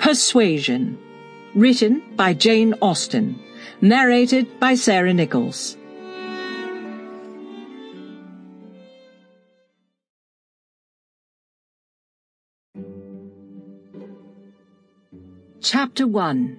Persuasion. Written by Jane Austen. Narrated by Sarah Nichols. Chapter 1.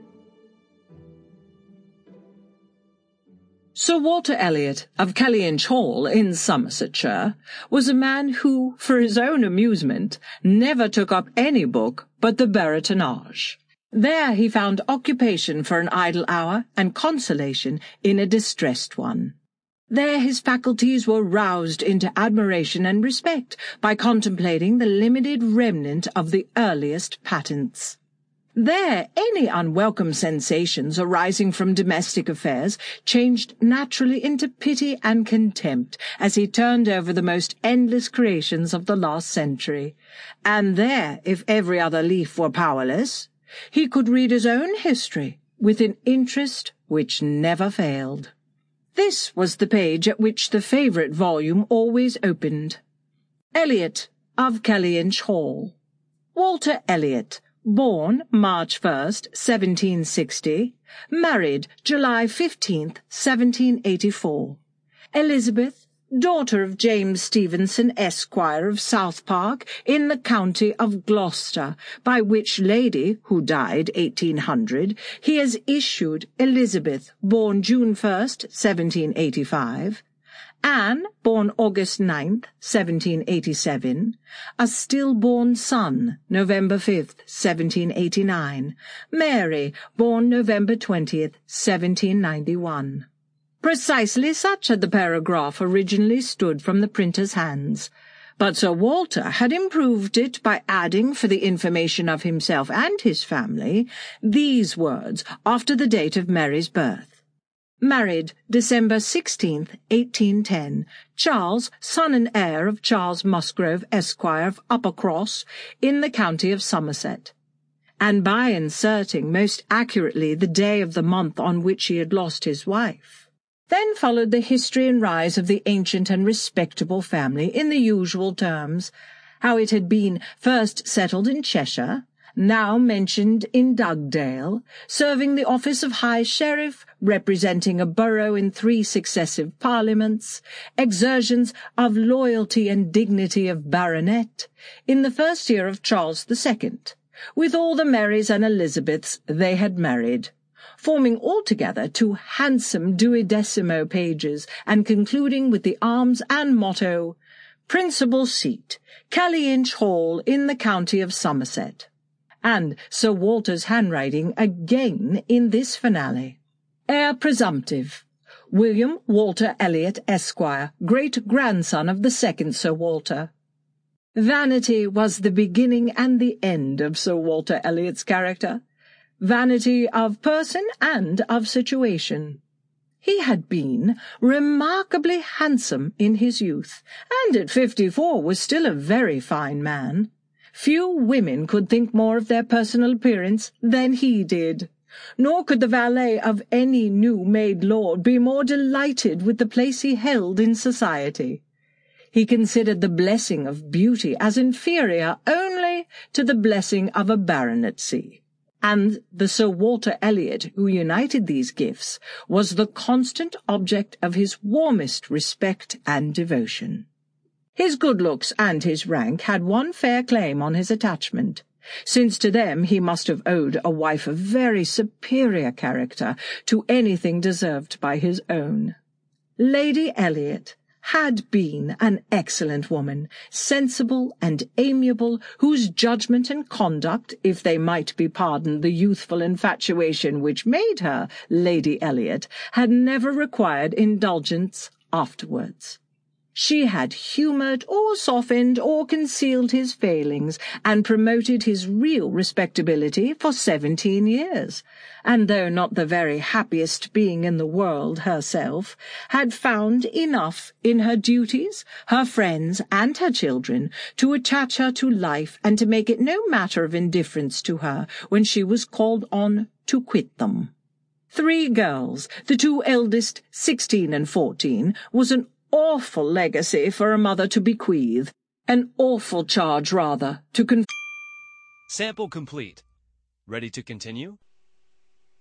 Sir Walter Elliot of Kellynch Hall in Somersetshire was a man who, for his own amusement, never took up any book but the Baratonnage. There he found occupation for an idle hour and consolation in a distressed one. There his faculties were roused into admiration and respect by contemplating the limited remnant of the earliest patents. There any unwelcome sensations arising from domestic affairs changed naturally into pity and contempt as he turned over the most endless creations of the last century. And there, if every other leaf were powerless, he could read his own history with an interest which never failed. This was the page at which the favourite volume always opened. Elliot of Kellynch Hall. Walter Elliot, born March 1st, 1760, married July 15th, 1784. Elizabeth, daughter of James Stevenson, Esquire of South Park, in the county of Gloucester, by which lady, who died 1800, he has issued Elizabeth, born June 1st, 1785, Anne, born August 9th, 1787, a stillborn son, November 5th, 1789, Mary, born November 20th, 1791. Precisely such had the paragraph originally stood from the printer's hands, but Sir Walter had improved it by adding, for the information of himself and his family, these words after the date of Mary's birth. Married December 16th, 1810, Charles, son and heir of Charles Musgrove, Esquire of Uppercross, in the county of Somerset. And by inserting most accurately the day of the month on which he had lost his wife. Then followed the history and rise of the ancient and respectable family in the usual terms, how it had been first settled in Cheshire, now mentioned in Dugdale, serving the office of High Sheriff, representing a borough in 3 successive parliaments, exertions of loyalty and dignity of baronet, in the first year of Charles II, with all the Marys and Elizabeths they had married, forming altogether 2 handsome 12mo pages, and concluding with the arms and motto, Principal Seat, Kellynch Hall in the county of Somerset. And Sir Walter's handwriting again in this finale. Heir presumptive, William Walter Elliot, Esquire, great-grandson of the second Sir Walter. Vanity was the beginning and the end of Sir Walter Elliot's character, vanity of person and of situation. He had been remarkably handsome in his youth, and at 54 was still a very fine man. Few women could think more of their personal appearance than he did, nor could the valet of any new-made lord be more delighted with the place he held in society. He considered the blessing of beauty as inferior only to the blessing of a baronetcy, and the Sir Walter Elliot who united these gifts was the constant object of his warmest respect and devotion. His good looks and his rank had one fair claim on his attachment, since to them he must have owed a wife of very superior character to anything deserved by his own. Lady Elliot had been an excellent woman, sensible and amiable, whose judgment and conduct, if they might be pardoned the youthful infatuation which made her Lady Elliot, had never required indulgence afterwards. She had humoured or softened or concealed his failings, and promoted his real respectability for 17 years, and though not the very happiest being in the world herself, had found enough in her duties, her friends, and her children to attach her to life and to make it no matter of indifference to her when she was called on to quit them. 3 girls, the 2 eldest 16 and 14, was an awful legacy for a mother to bequeath, an awful charge rather to Sample complete. Ready to continue?